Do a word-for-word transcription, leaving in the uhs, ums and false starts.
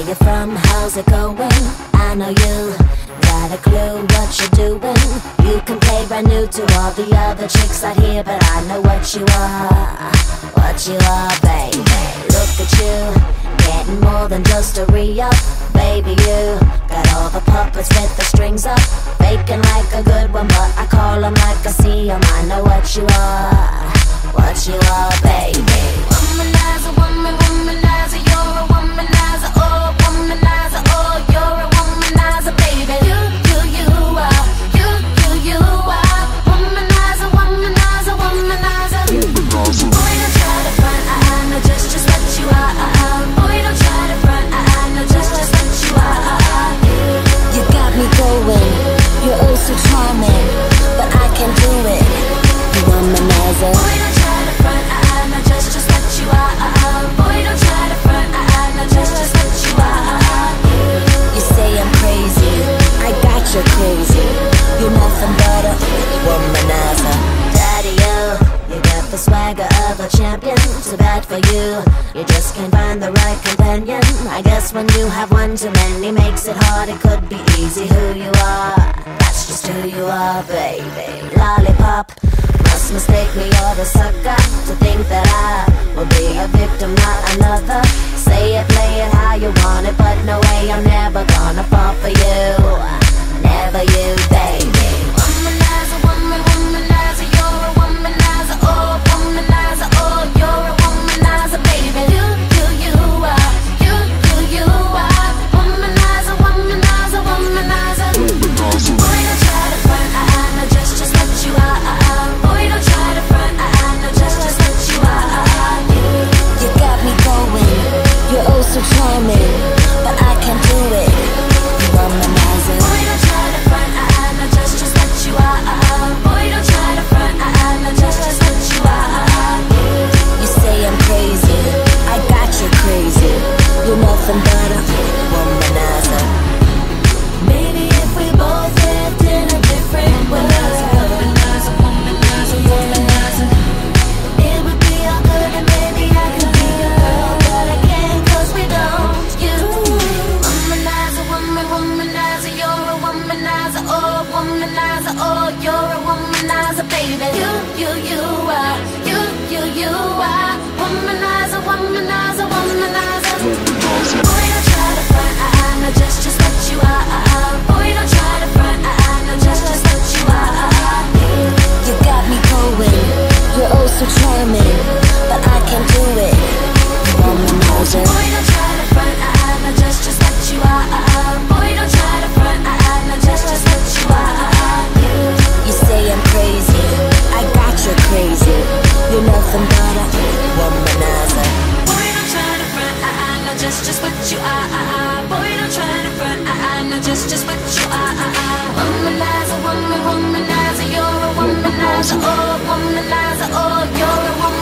Where you from? How's it going? I know you got a clue what you're doing. You can play brand new to all the other chicks out here, but I know what you are, what you are, baby. Look at you, getting more than just a re-up. Baby, you got all the puppets with the strings up, faking like a good one, but I call them like I see them. I know what you are, what you are, baby. Womanizer, woman, womanizer, you're a womanizer, oh, womanizer, oh, you're a womanizer, baby. You, you, you are, you, you, you are, womanizer, womanizer, womanizer. Boy, don't try to front, I, I know just, just what you are, uh, uh. Boy, don't try to front, I, I know just, just what you are, uh, uh. You got me going, you're oh so charming, but I can do it, you womanizer. Boy, don't try to front, I, I know just, just what you are, uh, uh. Boy, don't try to front, I, I know just, just what you are, uh, uh. You say I'm crazy, I got you crazy, you're nothing but a womanizer. Daddy, you, you got the swagger of a champion. Too bad for you, you just can't find the right companion. I guess when you have one too many makes it hard. It could be easy who you are, that's just who you are, baby. Lollipop, must mistake me or the sucker to think that I will be a victim, not another. Say it, play it how you want it, but no way, I'm never gonna fall for you, never you, baby. Womanizer, woman, womanizer, you're a womanizer, oh, womanizer, oh, you're a womanizer, baby. You, you, you are, you, you, you are, womanizer, womanizer, womanizer. Boy, don't try to front, I, I know just, just what you are, uh, uh. Boy, don't try to front, I, I know just, just what you are, uh, uh. You got me going, you're oh so charming, but I can't do it, you womanizer. Boy, don't try to front, I, I know just, just what you are, uh, uh. Boy, don't try to front, I, I know just, just what you are, uh, uh. You say I'm crazy, I got you crazy, you're nothing but a womanizer. Maybe if we both lived in a different world, womanizer, womanizer, womanizer, it would be all good and maybe I could be a girl, but I can't cause we don't. You, womanizer, woman, womanizer, you're a womanizer, oh, womanizer, oh, you're a womanizer, baby. You, you, you are, you, you, you are, womanizer, womanizer, womanizer. Boy, don't try to front, I, I know just, just what you are, uh, uh. Boy, don't try to front, I, I know just, just what you are, uh, uh. You got me going, you're oh so charming, but I can't do it, you womanizer. Boy, don't try to front, I, I know just, just what you are, uh, uh. Boy, don't try to front, I, I know just, just what you are, uh, uh. You say I'm crazy, I got you crazy, you're nothing but a womanizer. Boy, don't try to front, I, I know just, just what you are, uh, uh. Boy, don't try to front, I, I know just, just what you are, uh, uh. Womanizer, woman, womanizer, you're a womanizer, oh, womanizer, oh, you're a womanizer.